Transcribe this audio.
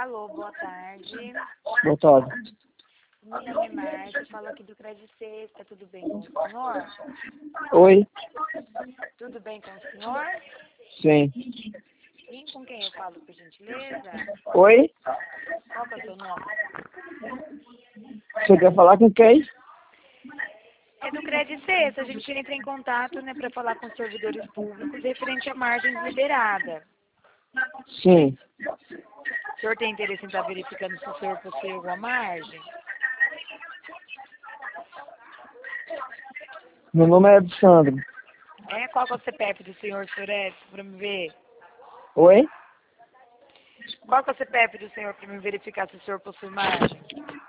Alô, boa tarde. Boa tarde. Meu nome é Márcia, falo aqui do Crédito Sexta. Tudo bem com o senhor? Oi? Tudo bem com o senhor? Sim. E com quem eu falo, por gentileza? Oi? Qual que é o seu nome? Você quer falar com quem? É do Crédito Sexta. A gente entra em contato, né, para falar com os servidores públicos referente a margens liberadas. Sim. O senhor tem interesse em estar verificando se o senhor possui alguma margem? Meu nome é Alexandre. Qual que é o CPF do senhor Edson, para me ver? Oi? Qual que é o CPF do senhor para me verificar se o senhor possui margem?